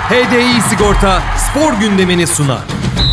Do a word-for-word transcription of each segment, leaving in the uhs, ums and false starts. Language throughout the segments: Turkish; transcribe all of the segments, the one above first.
H D I Sigorta spor gündemini sunar.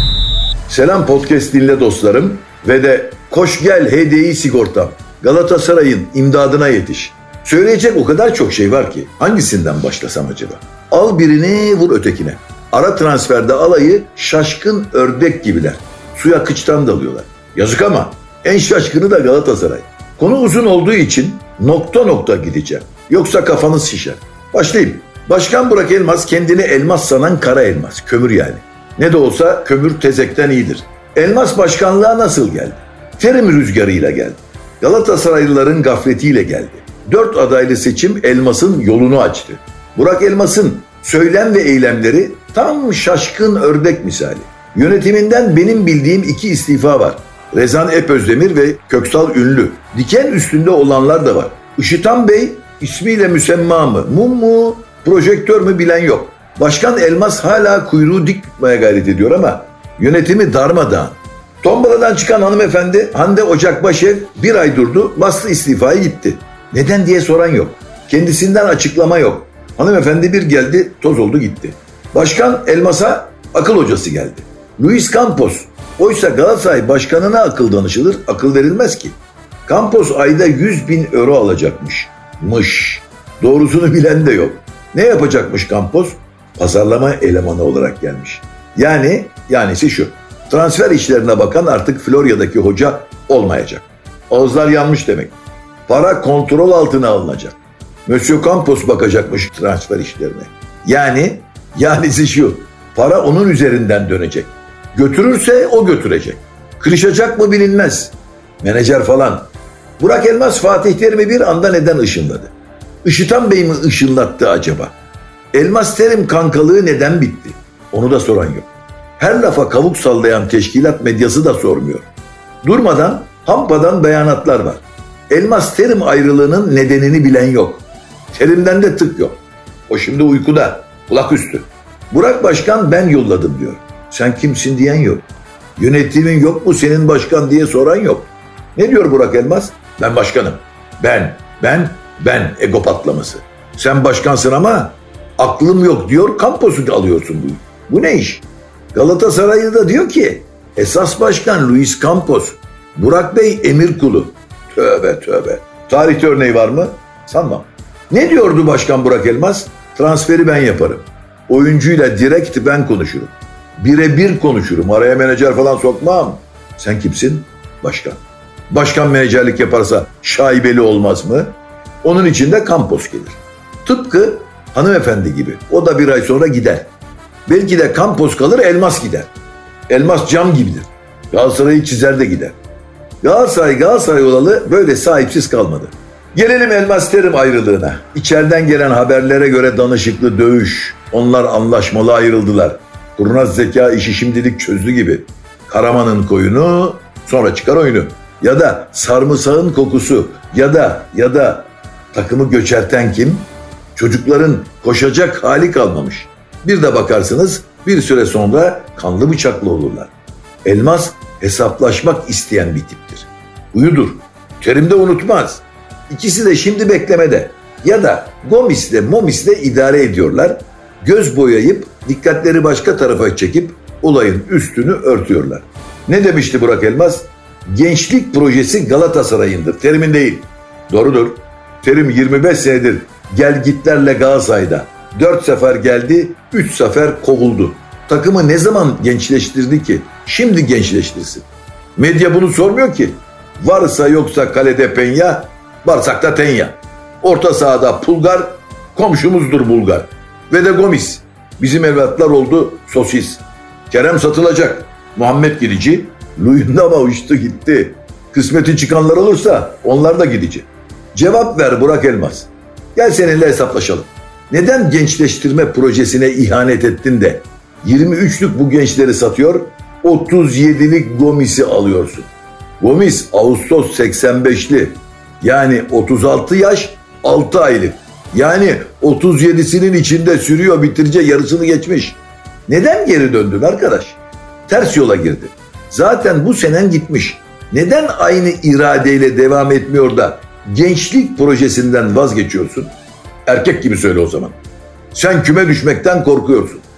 Selam podcast dinle dostlarım ve de koş gel H D I Sigorta. Galatasaray'ın imdadına yetiş. Söyleyecek o kadar çok şey var ki hangisinden başlasam acaba? Al birini vur ötekine. Ara transferde alayı şaşkın ördek gibiler. Suya kıçtan dalıyorlar. Yazık ama en şaşkını da Galatasaray. Konu uzun olduğu için nokta nokta gideceğim. Yoksa kafanız şişer. Başlayayım. Başkan Burak Elmas kendini elmas sanan kara elmas. Kömür yani. Ne de olsa kömür tezekten iyidir. Elmas başkanlığa nasıl geldi? Terim rüzgarıyla geldi. Galatasaraylıların gafletiyle geldi. Dört adaylı seçim Elmas'ın yolunu açtı. Burak Elmas'ın söylem ve eylemleri tam şaşkın ördek misali. Yönetiminden benim bildiğim iki istifa var. Rezan Epözdemir ve Köksal Ünlü. Diken üstünde olanlar da var. Işıtan Bey ismiyle müsemma mı, mum mu, projektör mü bilen yok. Başkan Elmas hala kuyruğu dik tutmaya gayret ediyor ama yönetimi darmadağın. Tombaladan çıkan hanımefendi Hande Ocakbaşev bir ay durdu, bastı istifayı gitti. Neden diye soran yok. Kendisinden açıklama yok. Hanımefendi bir geldi, toz oldu gitti. Başkan Elmas'a akıl hocası geldi. Luis Campos. Oysa Galatasaray başkanına akıl danışılır, akıl verilmez ki. Campos ayda yüz bin euro alacakmış. Mış. Doğrusunu bilen de yok. Ne yapacakmış Campos? Pazarlama elemanı olarak gelmiş. Yani, yanisi şu. Transfer işlerine bakan artık Florya'daki hoca olmayacak. Ağızlar yanmış demek. Para kontrol altına alınacak. Monsieur Campos bakacakmış transfer işlerine. Yani, yanisi şu. Para onun üzerinden dönecek. Götürürse o götürecek. Kırışacak mı bilinmez. Menajer falan. Burak Elmas Fatih Terim'i bir anda neden ışınladı? Işıtan Bey mi ışınlattı acaba? Elmas Terim kankalığı neden bitti? Onu da soran yok. Her lafa kavuk sallayan teşkilat medyası da sormuyor. Durmadan, hampadan beyanatlar var. Elmas Terim ayrılığının nedenini bilen yok. Terim'den de tık yok. O şimdi uykuda, kulak üstü. Burak Başkan ben yolladım diyor. Sen kimsin diyen yok. Yönetimin yok mu senin başkan diye soran yok. Ne diyor Burak Elmas? Ben başkanım. Ben, ben, ben ego patlaması. Sen başkansın ama aklım yok diyor, Campos'u alıyorsun bu. Bu ne iş? Galatasaray'da da diyor ki esas başkan Luis Campos. Burak Bey emir kulu. Tövbe tövbe. Tarihte örneği var mı? Sanmam. Ne diyordu başkan Burak Elmas? Transferi ben yaparım. Oyuncuyla direkt ben konuşurum. Birebir konuşurum. Araya menajer falan sokmam. Sen kimsin? Başkan. Başkan menajerlik yaparsa şaibeli olmaz mı? Onun için de Campos gelir. Tıpkı hanımefendi gibi. O da bir ay sonra gider. Belki de Campos kalır, Elmas gider. Elmas cam gibidir. Galatasaray'ı çizer de gider. Galatasaray Galatasaray olalı böyle sahipsiz kalmadı. Gelelim Elmas Terim ayrılığına. İçeriden gelen haberlere göre danışıklı dövüş. Onlar anlaşmalı ayrıldılar. Kurnaz zeka işi şimdilik çözdü gibi. Karaman'ın koyunu, sonra çıkar oyunu. Ya da sarımsağın kokusu ya da ya da takımı göçerten kim? Çocukların koşacak hali kalmamış. Bir de bakarsınız bir süre sonra kanlı bıçaklı olurlar. Elmas hesaplaşmak isteyen bir tiptir. Uyudur. Terim de unutmaz. İkisi de şimdi beklemede. Ya da Gomis'le Momis'le idare ediyorlar. Göz boyayıp dikkatleri başka tarafa çekip olayın üstünü örtüyorlar. Ne demişti Burak Elmas? Gençlik projesi Galatasaray'ındır. Terim'in değil. Doğrudur. Terim yirmi beş senedir gel gitlerle Galatasaray'da. dört sefer geldi, üç sefer kovuldu. Takımı ne zaman gençleştirdi ki? Şimdi gençleştirsin. Medya bunu sormuyor ki. Varsa yoksa kalede Penya, varsak da Tenya. Orta sahada Pulgar, komşumuzdur Bulgar. Ve de Gomis. Bizim evlatlar oldu sosis. Kerem satılacak. Muhammed gidici. Luyendama uçtu gitti. Kısmeti çıkanlar olursa onlar da gidici. Cevap ver Burak Elmas. Gel seninle hesaplaşalım. Neden gençleştirme projesine ihanet ettin de yirmi üçlük bu gençleri satıyor, otuz yedilik Gomis'i alıyorsun? Gomis Ağustos seksen beşli. Yani otuz altı yaş altı aylık. Yani otuz yedisinin içinde sürüyor, bitirecek, yarısını geçmiş. Neden geri döndün arkadaş? Ters yola girdin. Zaten bu senen gitmiş. Neden aynı iradeyle devam etmiyor da gençlik projesinden vazgeçiyorsun? Erkek gibi söyle o zaman. Sen küme düşmekten korkuyorsun.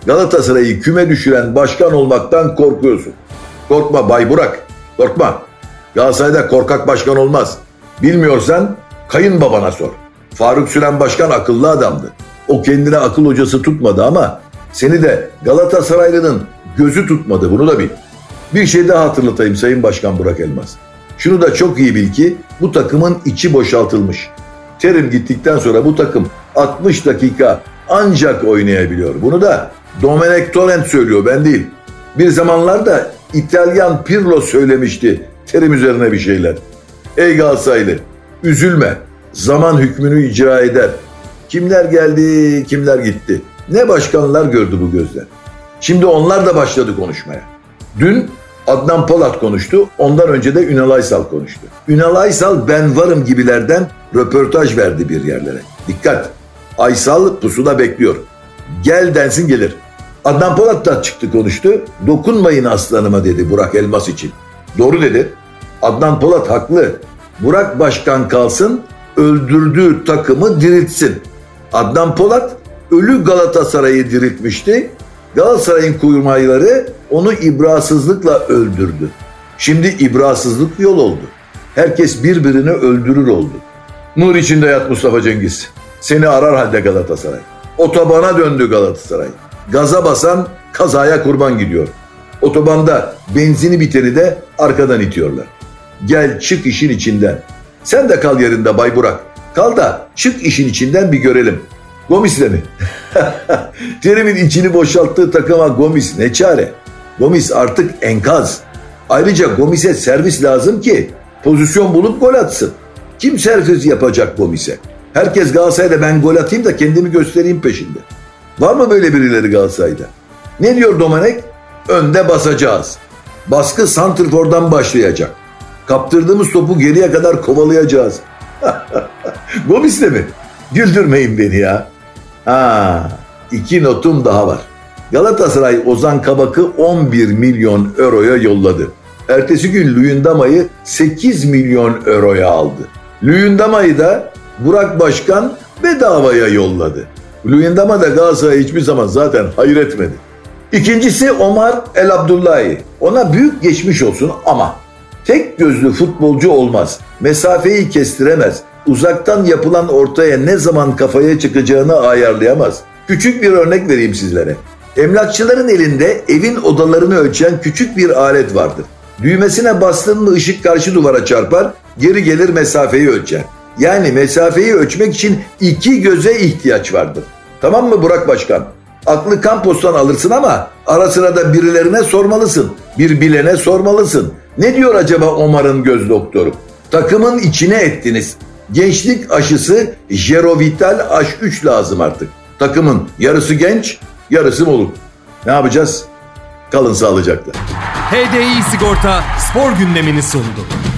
Galatasaray'ı küme düşüren başkan olmaktan korkuyorsun. Korkma Bay Burak, korkma. Galatasaray'da korkak başkan olmaz. Bilmiyorsan kayınbabana sor. Faruk Süren Başkan akıllı adamdı. O kendine akıl hocası tutmadı ama seni de Galatasaraylı'nın gözü tutmadı, bunu da bil. Bir şey daha hatırlatayım Sayın Başkan Burak Elmas. Şunu da çok iyi bil ki bu takımın içi boşaltılmış. Terim gittikten sonra bu takım altmış dakika ancak oynayabiliyor. Bunu da Domenech Torrent söylüyor, ben değil. Bir zamanlar da İtalyan Pirlo söylemişti Terim üzerine bir şeyler. Ey Galatasaraylı, üzülme. Zaman hükmünü icra eder. Kimler geldi, kimler gitti. Ne başkanlar gördü bu gözler. Şimdi onlar da başladı konuşmaya. Dün Adnan Polat konuştu, ondan önce de Ünal Aysal konuştu. Ünal Aysal ben varım gibilerden röportaj verdi bir yerlere. Dikkat, Aysal pusuda bekliyor. Gel densin gelir. Adnan Polat da çıktı konuştu. Dokunmayın aslanıma dedi Burak Elmas için. Doğru dedi. Adnan Polat haklı. Burak Başkan kalsın, öldürdüğü takımı diriltsin. Adnan Polat ölü Galatasaray'ı diriltmişti. Galatasaray'ın kurmayları onu ibrasızlıkla öldürdü. Şimdi ibrasızlık yol oldu. Herkes birbirini öldürür oldu. Nur içinde yat Mustafa Cengiz. Seni arar halde Galatasaray. Otobana döndü Galatasaray. Gaza basan kazaya kurban gidiyor. Otobanda benzini biteni de arkadan itiyorlar. Gel çık işin içinden. Sen de kal yerinde Bay Burak. Kal da çık işin içinden bir görelim. Gomis'le mi? Terim'in içini boşalttığı takıma Gomis ne çare? Gomis artık enkaz. Ayrıca Gomis'e servis lazım ki pozisyon bulup gol atsın. Kim servis yapacak Gomis'e? Herkes Galatasaray'da ben gol atayım da kendimi göstereyim peşinde. Var mı böyle birileri Galatasaray'da? Ne diyor Domenech? Önde basacağız. Baskı santrfordan başlayacak. Kaptırdığımız topu geriye kadar kovalayacağız. Gomis'le mi? Güldürmeyin beni ya. Ha, iki notum daha var. Galatasaray Ozan Kabak'ı on bir milyon euroya yolladı. Ertesi gün Luyendama'yı sekiz milyon euroya aldı. Luyendama'yı da Burak Başkan bedavaya yolladı. Luyendama da Galatasaray'a hiçbir zaman zaten hayır etmedi. İkincisi Omar El Abdullahi. Ona büyük geçmiş olsun ama tek gözlü futbolcu olmaz. Mesafeyi kestiremez. Uzaktan yapılan ortaya ne zaman kafaya çıkacağını ayarlayamaz. Küçük bir örnek vereyim sizlere. Emlakçıların elinde evin odalarını ölçen küçük bir alet vardır. Düğmesine bastın mı ışık karşı duvara çarpar, geri gelir mesafeyi ölçer. Yani mesafeyi ölçmek için iki göze ihtiyaç vardır. Tamam mı Burak Başkan? Aklı Kampos'tan alırsın ama ara sıra da birilerine sormalısın. Bir bilene sormalısın. Ne diyor acaba Omar'ın göz doktoru? Takımın içine ettiniz. Gençlik aşısı Jerovital H üç lazım artık. Takımın yarısı genç, yarısı moluk. Ne yapacağız? Kalın sağlıcakla. H D I Sigorta spor gündemini sundu.